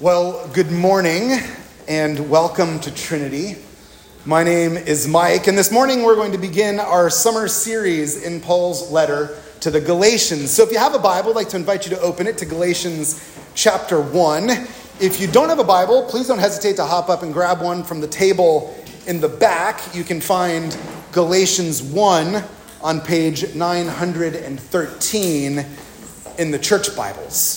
Well, good morning and welcome to Trinity. My name is Mike, and this morning we're going to begin our summer series in Paul's letter to the Galatians. So if you have a Bible, I'd like to invite you to open it to Galatians chapter 1. If you don't have a Bible, please don't hesitate to hop up and grab one from the table in the back. You can find Galatians 1 on page 913 in the church Bibles.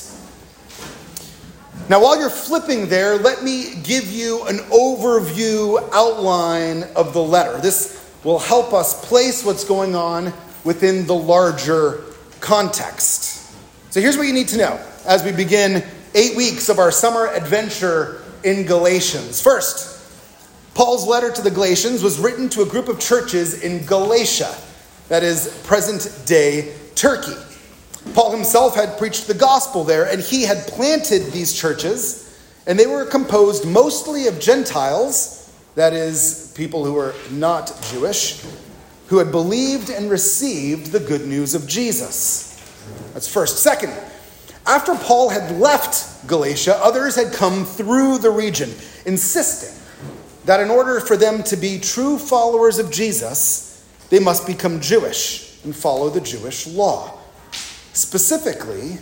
Now, while you're flipping there, let me give you an overview outline of the letter. This will help us place what's going on within the larger context. So here's what you need to know as we begin 8 weeks of our summer adventure in Galatians. First, Paul's letter to the Galatians was written to a group of churches in Galatia, that is present-day Turkey. Paul himself had preached the gospel there, and he had planted these churches, and they were composed mostly of Gentiles, that is, people who were not Jewish, who had believed and received the good news of Jesus. That's first. Second, after Paul had left Galatia, others had come through the region, insisting that in order for them to be true followers of Jesus, they must become Jewish and follow the Jewish law. Specifically,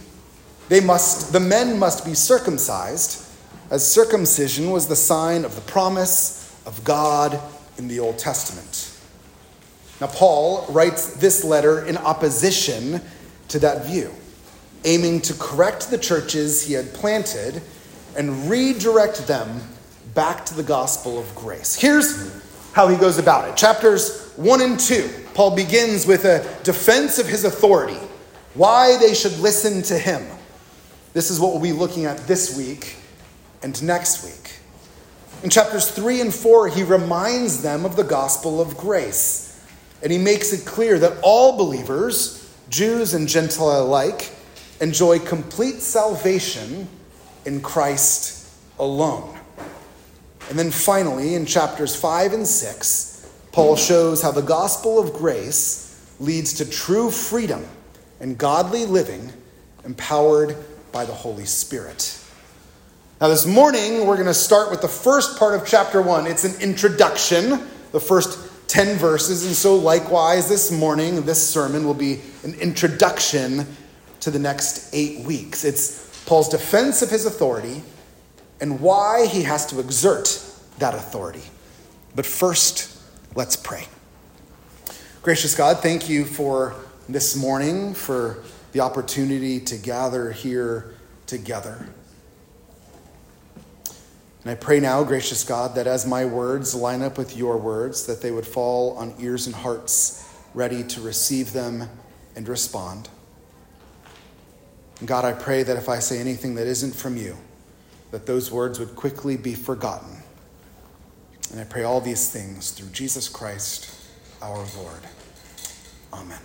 the men must be circumcised, as circumcision was the sign of the promise of God in the Old Testament. Now, Paul writes this letter in opposition to that view, aiming to correct the churches he had planted and redirect them back to the gospel of grace. Here's how he goes about it. Chapters 1 and 2, Paul begins with a defense of his authority, why they should listen to him. This is what we'll be looking at this week and next week. In chapters 3 and 4, he reminds them of the gospel of grace. And he makes it clear that all believers, Jews and Gentiles alike, enjoy complete salvation in Christ alone. And then finally, in chapters 5 and 6, Paul shows how the gospel of grace leads to true freedom and godly living, empowered by the Holy Spirit. Now this morning, we're going to start with the first part of chapter 1. It's an introduction, the first 10 verses, and so likewise this morning, this sermon will be an introduction to the next 8 weeks. It's Paul's defense of his authority and why he has to exert that authority. But first, let's pray. Gracious God, thank you for this morning, for the opportunity to gather here together. And I pray now, gracious God, that as my words line up with your words, that they would fall on ears and hearts ready to receive them and respond. And God, I pray that if I say anything that isn't from you, that those words would quickly be forgotten. And I pray all these things through Jesus Christ, our Lord. Amen.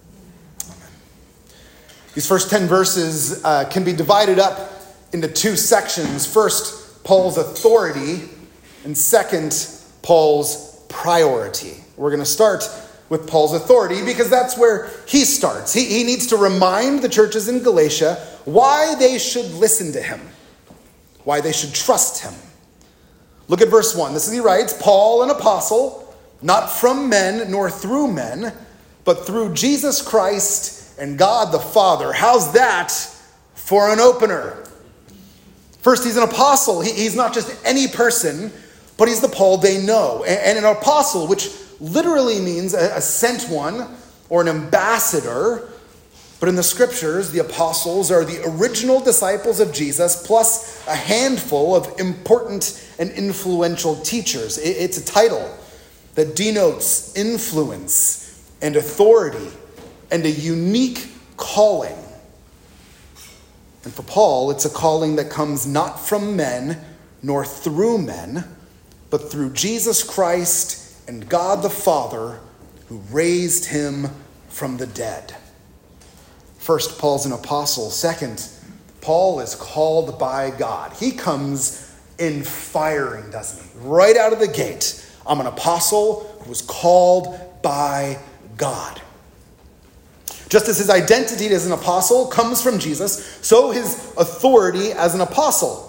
These first 10 verses can be divided up into two sections. First, Paul's authority, and second, Paul's priority. We're going to start with Paul's authority because that's where he starts. He needs to remind the churches in Galatia why they should listen to him, why they should trust him. Look at verse 1. This is he writes, Paul, an apostle, not from men nor through men, but through Jesus Christ and God the Father. How's that for an opener? First, he's an apostle. He's not just any person, but he's the Paul they know. And an apostle, which literally means a sent one or an ambassador. But in the scriptures, the apostles are the original disciples of Jesus, plus a handful of important and influential teachers. It's a title that denotes influence and authority and a unique calling. And for Paul, it's a calling that comes not from men nor through men, but through Jesus Christ and God the Father, who raised him from the dead. First, Paul's an apostle. Second, Paul is called by God. He comes in firing, doesn't he? Right out of the gate. I'm an apostle who was called by God. Just as his identity as an apostle comes from Jesus, so his authority as an apostle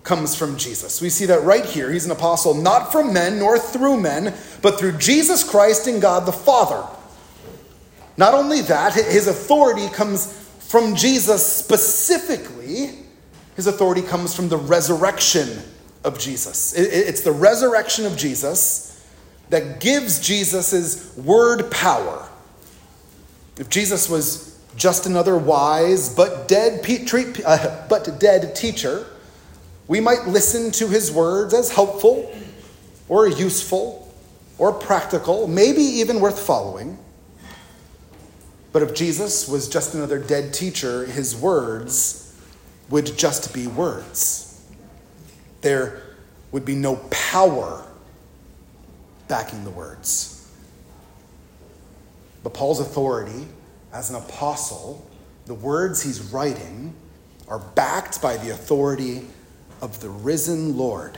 comes from Jesus. We see that right here. He's an apostle not from men nor through men, but through Jesus Christ and God the Father. Not only that, his authority comes from Jesus specifically. His authority comes from the resurrection of Jesus. It's the resurrection of Jesus that gives Jesus his word power. If Jesus was just another wise but dead teacher, we might listen to his words as helpful or useful or practical, maybe even worth following. But if Jesus was just another dead teacher, his words would just be words. There would be no power backing the words. But Paul's authority as an apostle, the words he's writing, are backed by the authority of the risen Lord.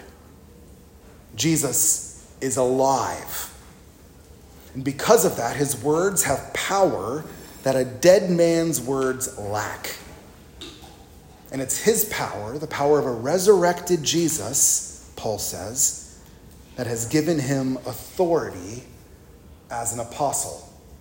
Jesus is alive. And because of that, his words have power that a dead man's words lack. And it's his power, the power of a resurrected Jesus, Paul says, that has given him authority as an apostle.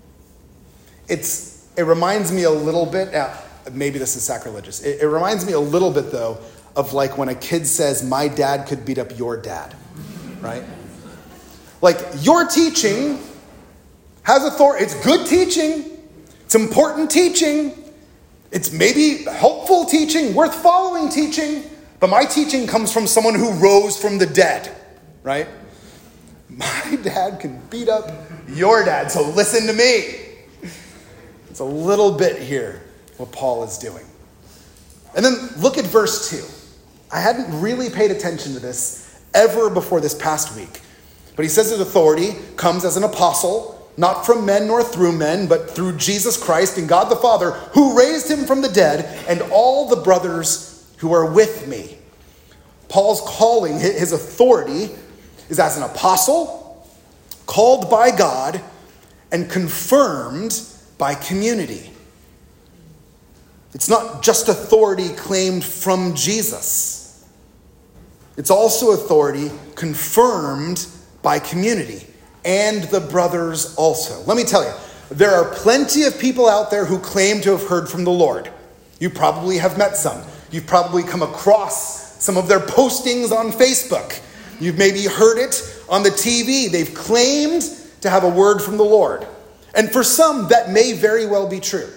It reminds me a little bit, maybe this is sacrilegious, it reminds me a little bit, though, of like when a kid says, my dad could beat up your dad, right? Like, your teaching has authority. It's good teaching. It's important teaching. It's maybe helpful teaching, worth following teaching. But my teaching comes from someone who rose from the dead, right? My dad can beat up your dad, so listen to me. It's a little bit here what Paul is doing. And then look at verse 2. I hadn't really paid attention to this ever before this past week. But he says his authority comes as an apostle, not from men nor through men, but through Jesus Christ and God the Father, who raised him from the dead, and all the brothers who are with me. Paul's calling, his authority, is as an apostle, called by God, and confirmed by community. It's not just authority claimed from Jesus. It's also authority confirmed by community and the brothers also. Let me tell you, there are plenty of people out there who claim to have heard from the Lord. You probably have met some. You've probably come across some of their postings on Facebook. You've maybe heard it on the TV. They've claimed to have a word from the Lord. And for some, that may very well be true.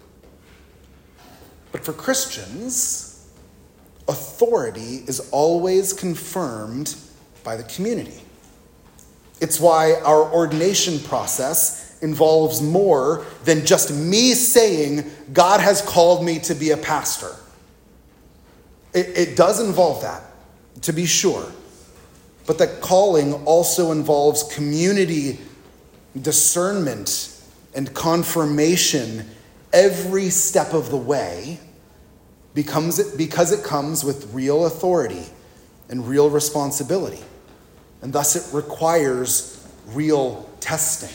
But for Christians, authority is always confirmed by the community. It's why our ordination process involves more than just me saying, God has called me to be a pastor. It does involve that, to be sure. But that calling also involves community discernment and confirmation every step of the way, because it comes with real authority and real responsibility. And thus it requires real testing.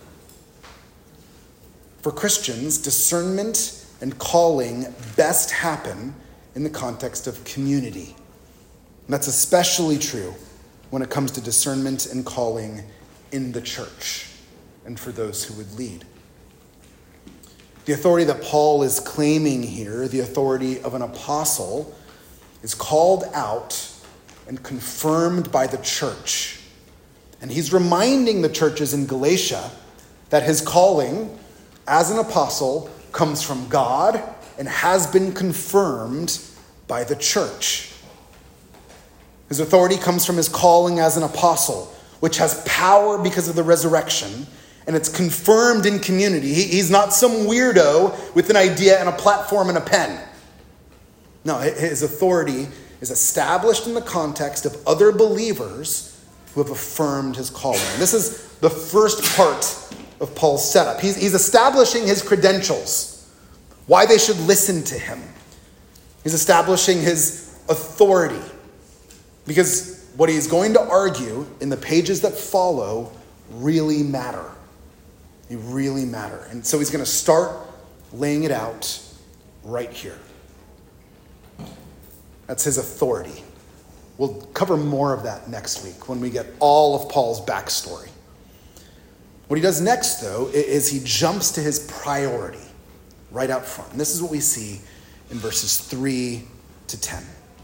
For Christians, discernment and calling best happen in the context of community. And that's especially true when it comes to discernment and calling in the church and for those who would lead. The authority that Paul is claiming here, the authority of an apostle, is called out and confirmed by the church. And he's reminding the churches in Galatia that his calling as an apostle comes from God and has been confirmed by the church. His authority comes from his calling as an apostle, which has power because of the resurrection, and it's confirmed in community. He's not some weirdo with an idea and a platform and a pen. No, his authority is established in the context of other believers who have affirmed his calling. And this is the first part of Paul's setup. He's establishing his credentials, why they should listen to him. He's establishing his authority, because what he's going to argue in the pages that follow really matter. They really matter. And so he's going to start laying it out right here. That's his authority. We'll cover more of that next week when we get all of Paul's backstory. What he does next, though, is he jumps to his priority right out front. And this is what we see in verses 3 to 10.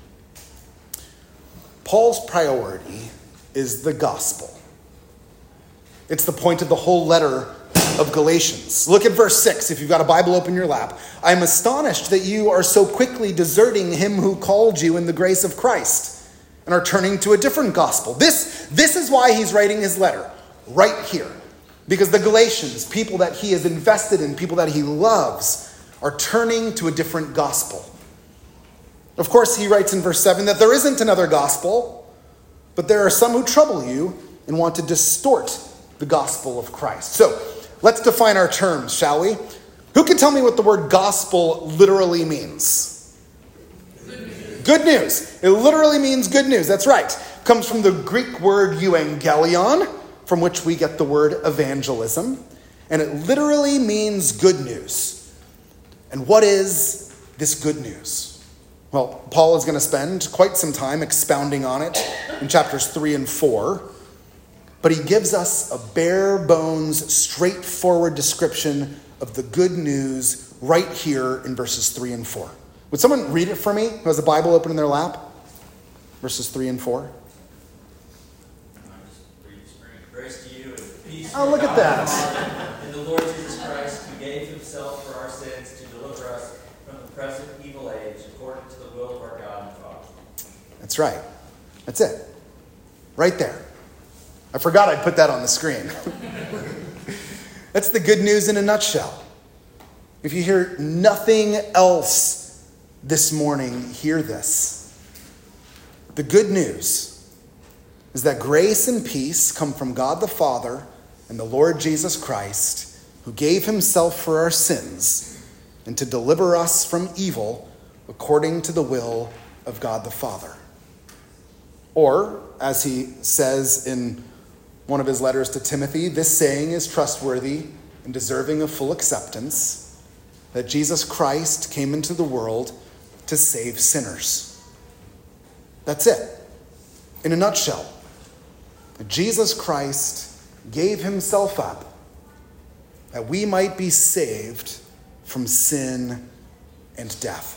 Paul's priority is the gospel. It's the point of the whole letter of Galatians. Look at verse 6, if you've got a Bible open in your lap. I am astonished that you are so quickly deserting him who called you in the grace of Christ and are turning to a different gospel. This is why he's writing his letter, right here. Because the Galatians, people that he has invested in, people that he loves, are turning to a different gospel. Of course, he writes in verse 7 that there isn't another gospel, but there are some who trouble you and want to distort the gospel of Christ. So, let's define our terms, shall we? Who can tell me what the word gospel literally means? Good news. It literally means good news. That's right. It comes from the Greek word euangelion, from which we get the word evangelism. And it literally means good news. And what is this good news? Well, Paul is going to spend quite some time expounding on it in chapters 3 and 4. But he gives us a bare bones, straightforward description of the good news right here in verses 3 and 4. Would someone read it for me who has a Bible open in their lap? Verses 3 and 4. Grace to you and peace. Oh, look at that. In the Lord Jesus Christ, who gave himself for our sins to deliver us from the present evil age, according to the will of our God and Father. That's right. That's it. Right there. I forgot I'd put that on the screen. That's the good news in a nutshell. If you hear nothing else this morning, hear this. The good news is that grace and peace come from God the Father and the Lord Jesus Christ, who gave himself for our sins and to deliver us from evil according to the will of God the Father. Or, as he says in one of his letters to Timothy, this saying is trustworthy and deserving of full acceptance, that Jesus Christ came into the world to save sinners. That's it. In a nutshell, Jesus Christ gave himself up that we might be saved from sin and death.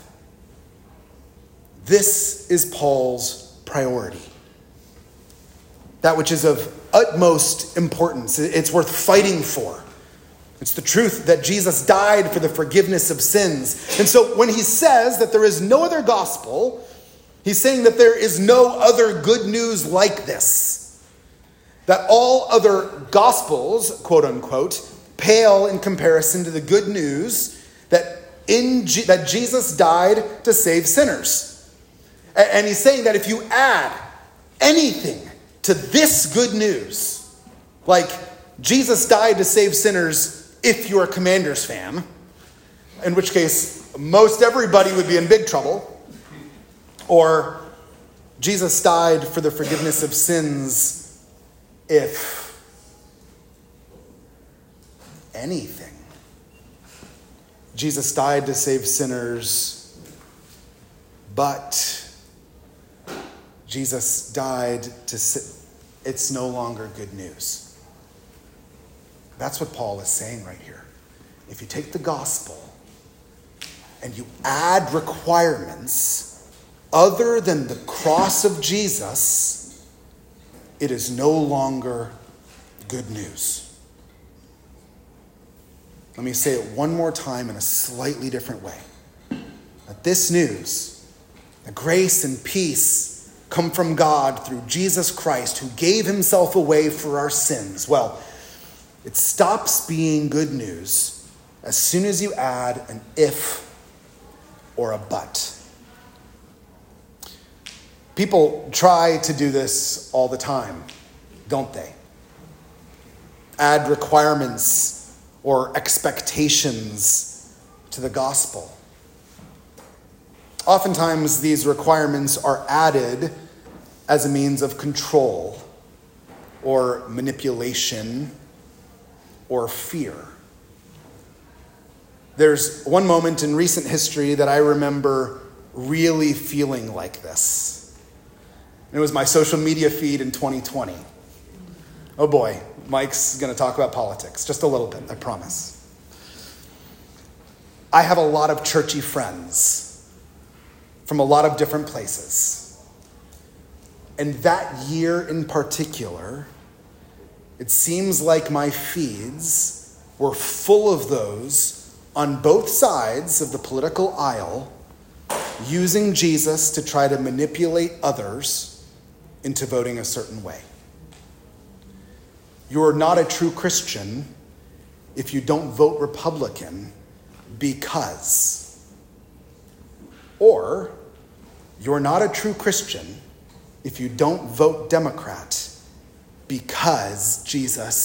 This is Paul's priority. That which is of utmost importance. It's worth fighting for. It's the truth that Jesus died for the forgiveness of sins. And so when he says that there is no other gospel, he's saying that there is no other good news like this. That all other gospels, quote unquote, pale in comparison to the good news that Jesus died to save sinners. And he's saying that if you add anything to this good news, like Jesus died to save sinners if you're a Commanders fan, in which case most everybody would be in big trouble, or Jesus died for the forgiveness of sins if anything. Jesus died to save sinners, but Jesus died to it's no longer good news. That's what Paul is saying right here. If you take the gospel and you add requirements other than the cross of Jesus, it is no longer good news. Let me say it one more time in a slightly different way. That this news, the grace and peace come from God through Jesus Christ, who gave himself away for our sins. Well, it stops being good news as soon as you add an if or a but. People try to do this all the time, don't they? Add requirements or expectations to the gospel. Oftentimes, these requirements are added as a means of control or manipulation or fear. There's one moment in recent history that I remember really feeling like this. And it was my social media feed in 2020. Oh boy, Mike's going to talk about politics. Just a little bit, I promise. I have a lot of churchy friends from a lot of different places. And that year in particular, it seems like my feeds were full of those on both sides of the political aisle using Jesus to try to manipulate others into voting a certain way. You're not a true Christian if you don't vote Republican because. Or you're not a true Christian if you don't vote Democrat because Jesus ...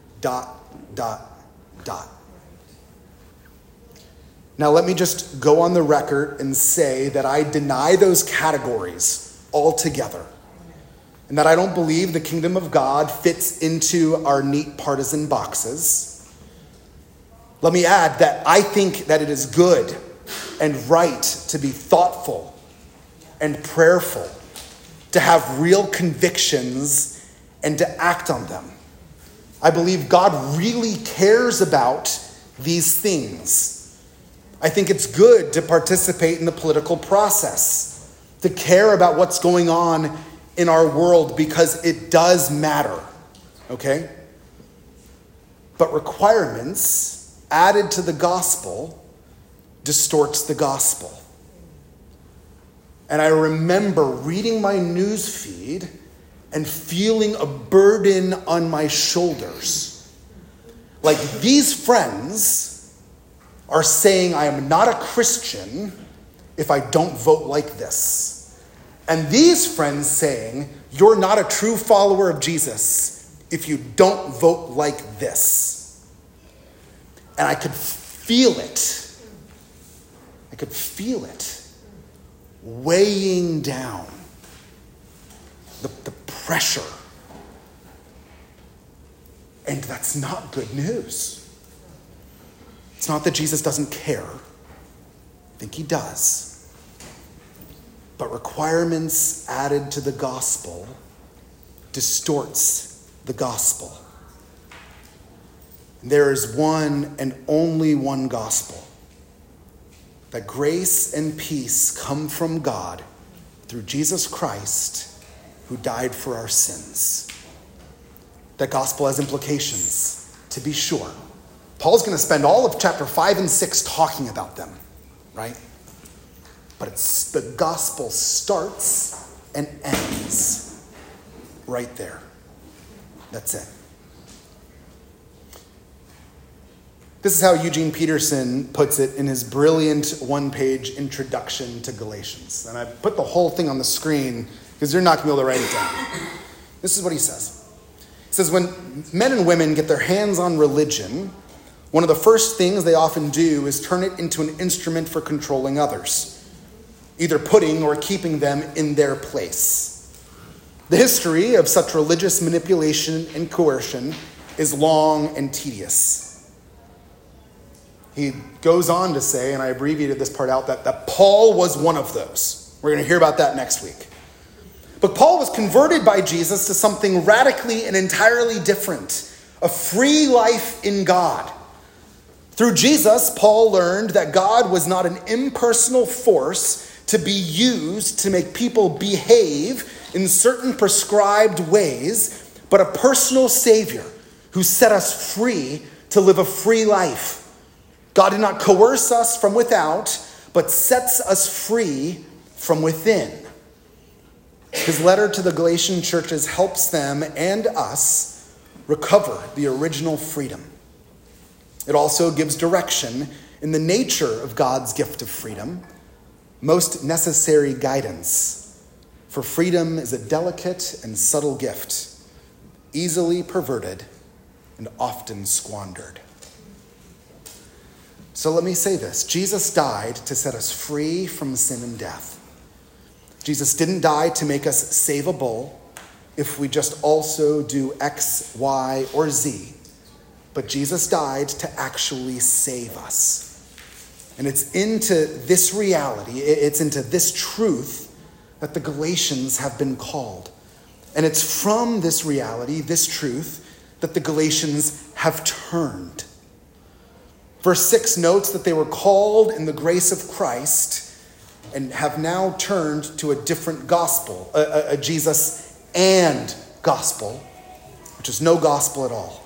Now let me just go on the record and say that I deny those categories altogether, and that I don't believe the kingdom of God fits into our neat partisan boxes. Let me add that I think that it is good and right to be thoughtful and prayerful, to have real convictions and to act on them. I believe God really cares about these things. I think it's good to participate in the political process, to care about what's going on in our world because it does matter, okay? But requirements added to the gospel distorts the gospel. And I remember reading my news feed and feeling a burden on my shoulders. Like these friends are saying I am not a Christian if I don't vote like this. And these friends saying, you're not a true follower of Jesus if you don't vote like this. And I could feel it. I could feel it weighing down the pressure. And that's not good news. It's not that Jesus doesn't care. I think he does. But requirements added to the gospel distorts the gospel. There is one and only one gospel. That grace and peace come from God through Jesus Christ, who died for our sins. That gospel has implications, to be sure. Paul's going to spend all of chapter 5 and 6 talking about them, right? But the gospel starts and ends right there. That's it. This is how Eugene Peterson puts it in his brilliant one-page introduction to Galatians. And I put the whole thing on the screen because you're not going to be able to write it down. This is what he says. He says, when men and women get their hands on religion, one of the first things they often do is turn it into an instrument for controlling others, either putting or keeping them in their place. The history of such religious manipulation and coercion is long and tedious. He goes on to say, and I abbreviated this part out, that Paul was one of those. We're going to hear about that next week. But Paul was converted by Jesus to something radically and entirely different, a free life in God. Through Jesus, Paul learned that God was not an impersonal force to be used to make people behave in certain prescribed ways, but a personal Savior who set us free to live a free life. God did not coerce us from without, but sets us free from within. His letter to the Galatian churches helps them and us recover the original freedom. It also gives direction in the nature of God's gift of freedom, most necessary guidance. For freedom is a delicate and subtle gift, easily perverted and often squandered. So let me say this. Jesus died to set us free from sin and death. Jesus didn't die to make us savable if we just also do X, Y, or Z. But Jesus died to actually save us. And it's into this reality, it's into this truth that the Galatians have been called. And it's from this reality, this truth, that the Galatians have turned. Verse 6 notes that they were called in the grace of Christ and have now turned to a different gospel, a Jesus and gospel, which is no gospel at all.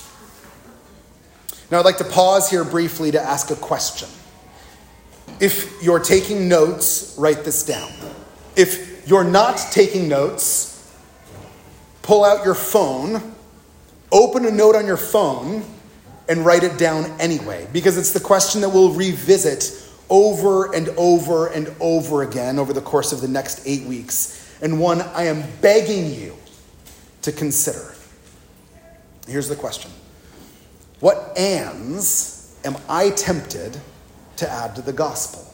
Now I'd like to pause here briefly to ask a question. If you're taking notes, write this down. If you're not taking notes, pull out your phone, open a note on your phone, and write it down anyway, because it's the question that we'll revisit over and over and over again over the course of the next 8 weeks, and one I am begging you to consider. Here's the question. What ands am I tempted to add to the gospel?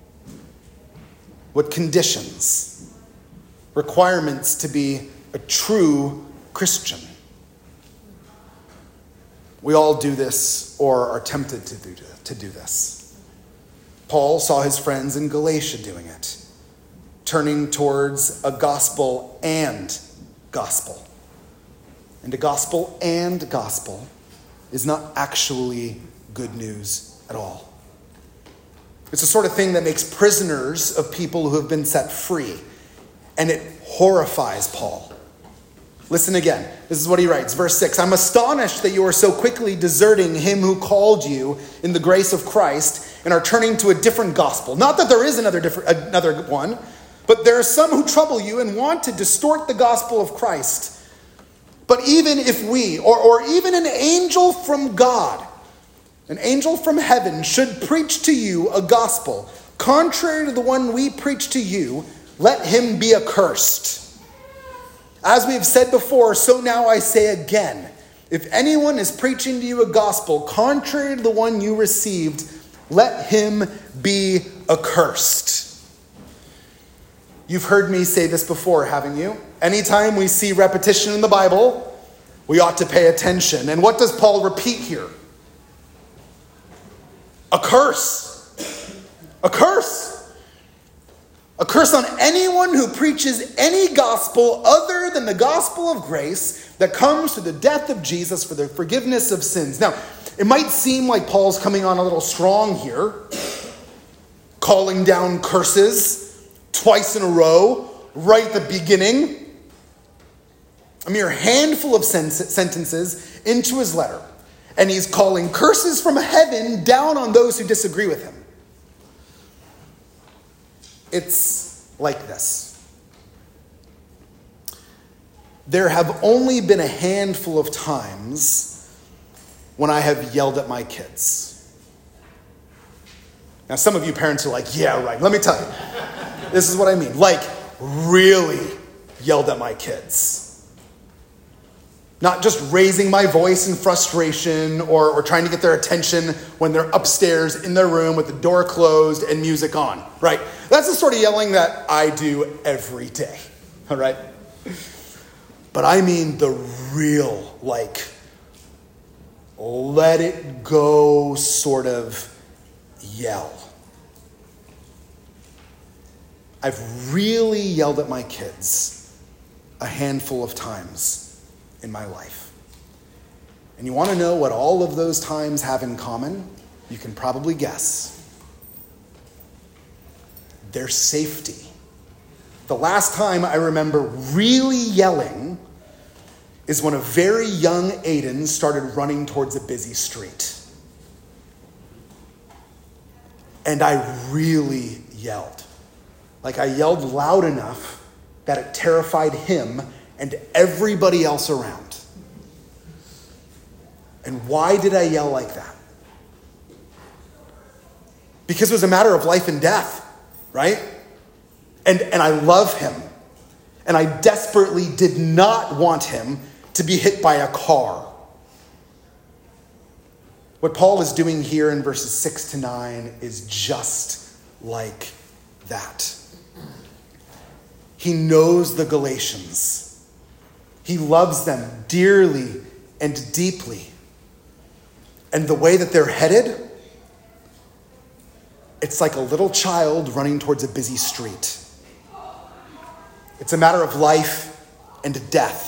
What conditions, requirements to be a true Christian? We all do this or are tempted to do this. Paul saw his friends in Galatia doing it, turning towards a gospel and gospel. And a gospel and gospel is not actually good news at all. It's the sort of thing that makes prisoners of people who have been set free, and it horrifies Paul. Listen again. This is what he writes, verse 6. I'm astonished that you are so quickly deserting him who called you in the grace of Christ and are turning to a different gospel. Not that there is another one, but there are some who trouble you and want to distort the gospel of Christ. But even if we, or even an angel from God, an angel from heaven should preach to you a gospel contrary to the one we preach to you, let him be accursed. As we have said before, so now I say again, if anyone is preaching to you a gospel contrary to the one you received, let him be accursed. You've heard me say this before, haven't you? Anytime we see repetition in the Bible, we ought to pay attention. And what does Paul repeat here? A curse. A curse. A curse on anyone who preaches any gospel other than the gospel of grace that comes through the death of Jesus for the forgiveness of sins. Now, it might seem like Paul's coming on a little strong here, calling down curses twice in a row, right at the beginning. A mere handful of sentences into his letter. And he's calling curses from heaven down on those who disagree with him. It's like this. There have only been a handful of times when I have yelled at my kids. Now, some of you parents are like, yeah, right. Let me tell you. This is what I mean. Like, really yelled at my kids. Not just raising my voice in frustration or trying to get their attention when they're upstairs in their room with the door closed and music on, right? That's the sort of yelling that I do every day, all right? But I mean the real, like, let it go sort of yell. I've really yelled at my kids a handful of times in my life. And you want to know what all of those times have in common? You can probably guess. Their safety. The last time I remember really yelling is when a very young Aiden started running towards a busy street. And I really yelled. Like I yelled loud enough that it terrified him and everybody else around. And why did I yell like that? Because it was a matter of life and death, right? And I love him. And I desperately did not want him to be hit by a car. What Paul is doing here in verses 6 to 9 is just like that. He knows the Galatians. He loves them dearly and deeply. And the way that they're headed, it's like a little child running towards a busy street. It's a matter of life and death.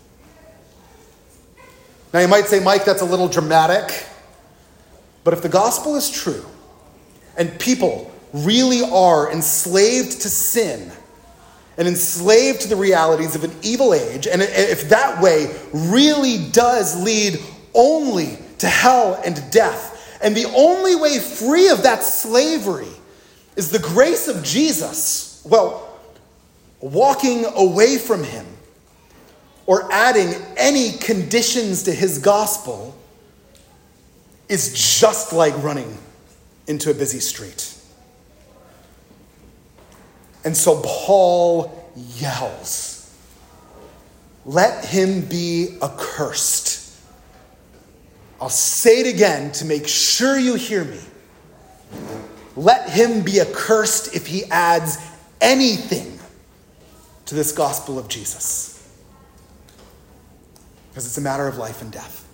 Now you might say, Mike, that's a little dramatic. But if the gospel is true, and people really are enslaved to sin and enslaved to the realities of an evil age, and if that way really does lead only to hell and death, and the only way free of that slavery is the grace of Jesus, well, walking away from him or adding any conditions to his gospel is just like running into a busy street. And so Paul yells, "Let him be accursed." I'll say it again to make sure you hear me. Let him be accursed if he adds anything to this gospel of Jesus. Because it's a matter of life and death.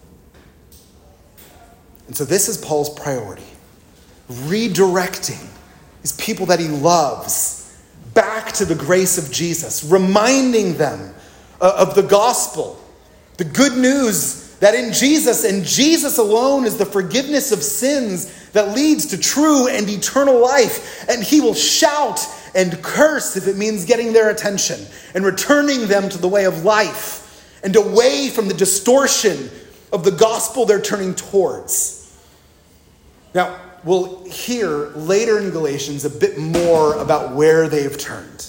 And so this is Paul's priority. Redirecting these people that he loves back to the grace of Jesus. Reminding them of the gospel. The good news that in Jesus and Jesus alone is the forgiveness of sins that leads to true and eternal life. And he will shout and curse if it means getting their attention and returning them to the way of life and away from the distortion of the gospel they're turning towards. Now, we'll hear later in Galatians a bit more about where they've turned.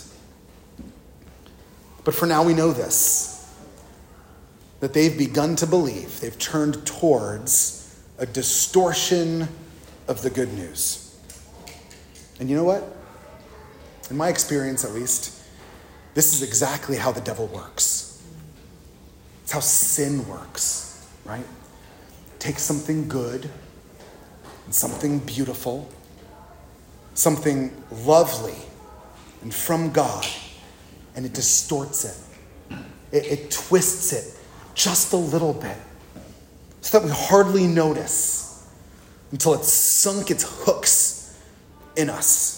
But for now we know this, that they've begun to believe, they've turned towards a distortion of the good news. And you know what? In my experience, at least, this is exactly how the devil works. It's how sin works, right? Take something good and something beautiful, something lovely and from God, and it distorts it. It twists it just a little bit so that we hardly notice until it's sunk its hooks in us.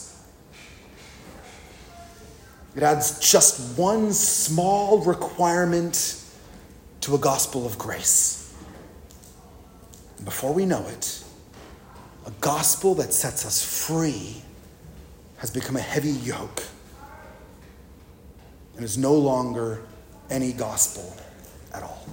It adds just one small requirement to a gospel of grace. And before we know it, a gospel that sets us free has become a heavy yoke and is no longer any gospel at all.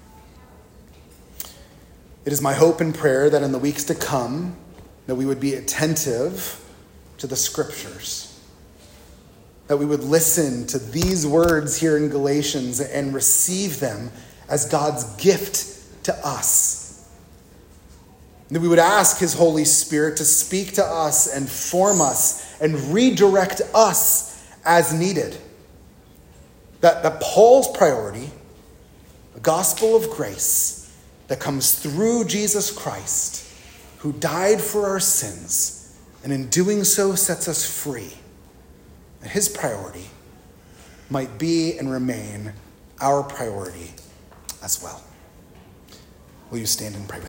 It is my hope and prayer that in the weeks to come, that we would be attentive to the scriptures, that we would listen to these words here in Galatians and receive them as God's gift to us. That we would ask his Holy Spirit to speak to us and form us and redirect us as needed. That Paul's priority, the gospel of grace that comes through Jesus Christ, who died for our sins, and in doing so sets us free, that his priority might be and remain our priority as well. Will you stand and pray with me?